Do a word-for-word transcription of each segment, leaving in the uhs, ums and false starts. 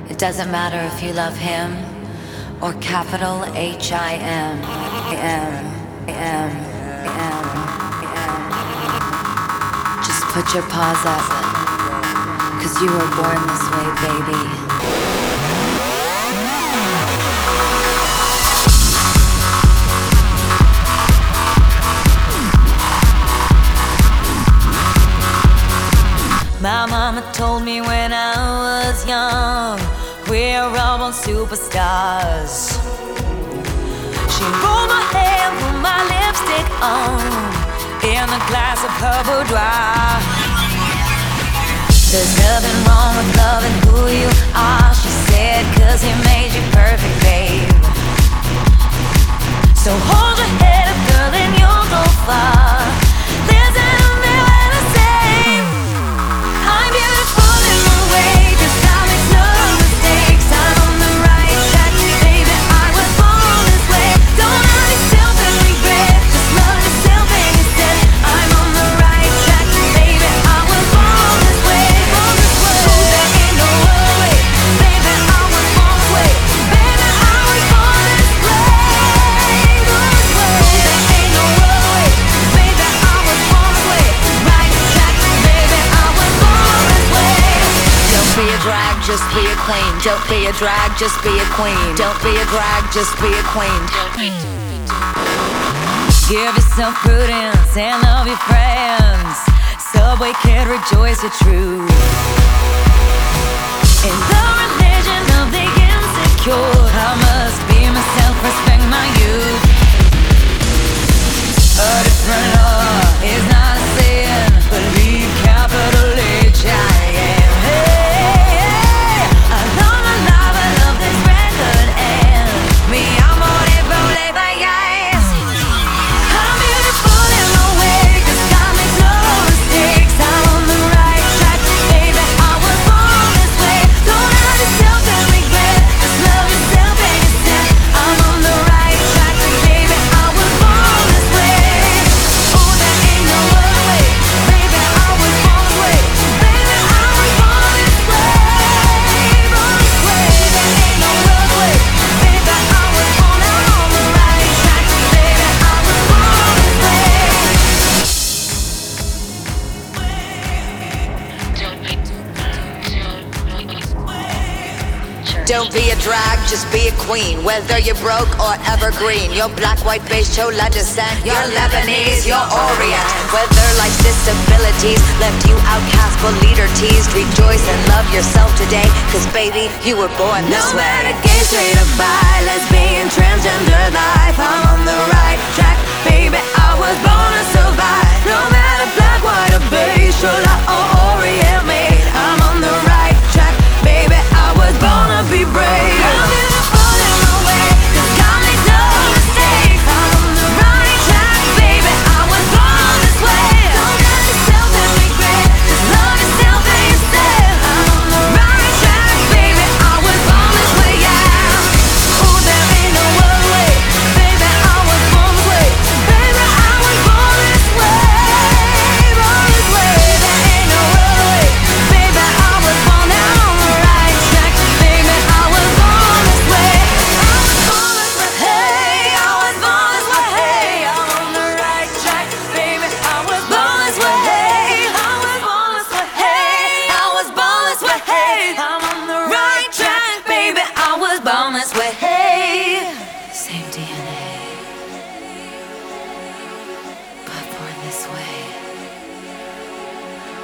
It doesn't matter if you love him or capital H I M. M, M, M, M. Just put your paws up, 'cause you were born this way, baby. My mama told me when I was young, we're all born superstars. She rolled my hair, put my lipstick on, in a glass of her boudoir. There's nothing wrong with loving who you are, she said, 'cause he made you perfect, babe. So hold your head up, girl, and you'll go far. Listen to me when I say I'm beautiful in my way, 'cause I make no mistakes. I'm on the right track, baby, I was born this way. Don't hurt yourself and regret, just love yourself instead. I'm on the right track, baby, I was born this way, born this way. Oh, there ain't no other way, baby, I was born this way. Baby, I was born this way, born this way. Oh, there ain't no other way, baby, I was born this way. Right track, baby, I was born this way. Don't be a drag, just be a queen. Don't be a drag, just be a queen. Don't be a drag, just be a queen. Give yourself prudence and love your friends. Subway kid, rejoice your truth. In the religion of the insecure, I must be myself, respect my youth. A different law is not a sin, believe capital H I M. Hey, hey, I love my life, I love this record, and me, I'm on it, rolling by eyes. I'm beautiful in my way, 'cause I make no mistakes. I'm on the right track, baby, I was born this way. Don't hurt yourself and regret, just love yourself instead. I'm on the right track, baby, I was born this way. Oh, there ain't no other way, baby, I was born this way. Baby, I was born this way, born this way. There ain't no other way, baby, I was born. I'm on the right track, baby, I was born this way. Don't be a drag, just be a queen. Whether you're broke or evergreen, you're black, white, beige, chola descent, you're Lebanese, you're Orient. Whether life's disabilities left you outcast but leader teased, rejoice and love yourself today, 'cause baby, you were born this No way. matter gay, straight or bi, lesbian, transgender life, I'm on the right track, baby, I was born to survive. No matter black, white or beige, chola or Orient made, I'm on the right track, baby, I was born to be brave. I'm beautiful in my way, 'cause I make no mistakes. I'm on the right track, baby, I was born this way. Don't hurt yourself and regret, just love yourself instead. I'm on the right track, baby, I was born this way, yeah. Oh, there ain't no other way, baby, I was born this way. Baby, I was born this way, born this way. There ain't no other way, baby, I was born. Now I'm on the right track, baby, I was born this way. I was born this way, hey, I was born this way, hey. I'm on the right track, baby, I was born this way, hey. I was born this way, hey. I was born this way, hey. I'm on the right track, baby, I was born this way, hey. Same D N A, but born this way.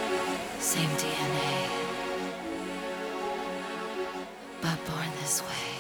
Same D N A, but born this way.